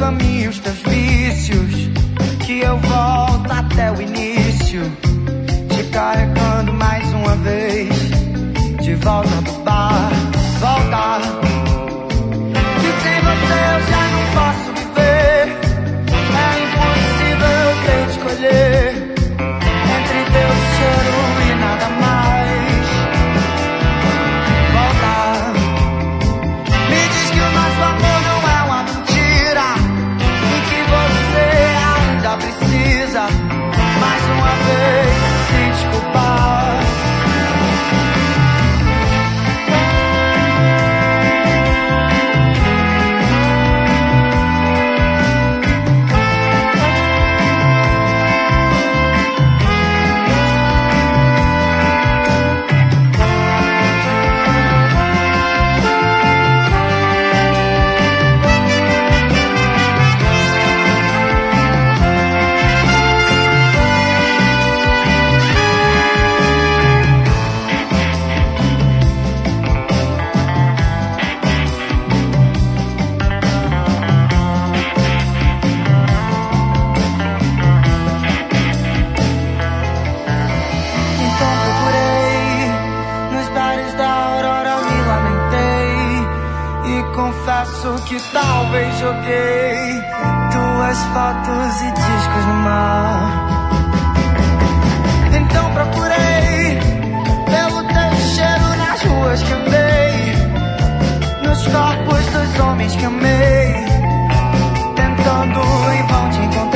caminhos, teus vícios, que eu volto até o início, te carregando mais uma vez, de volta pro bar, volta. Que sem você eu já não posso viver, é impossível eu ter de escolher entre teu cheiro e nada mais. Volta. Me diz que o nosso amor não é uma mentira e que você ainda precisa mais uma vez se desculpar. Confesso que talvez joguei tuas fotos e discos no mar. Então procurei pelo teu cheiro nas ruas que andei, nos corpos dos homens que amei, tentando em vão te encontrar.